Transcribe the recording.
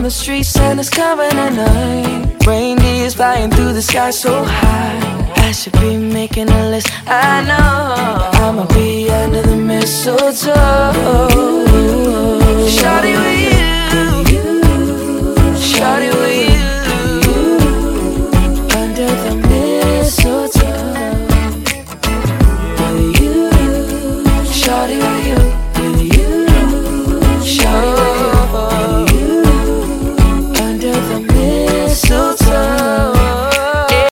the street, Santa's coming at night. Reindeer's flying through the sky so high. I should be making a list, I know. I'ma be under the mistletoe. Shawty,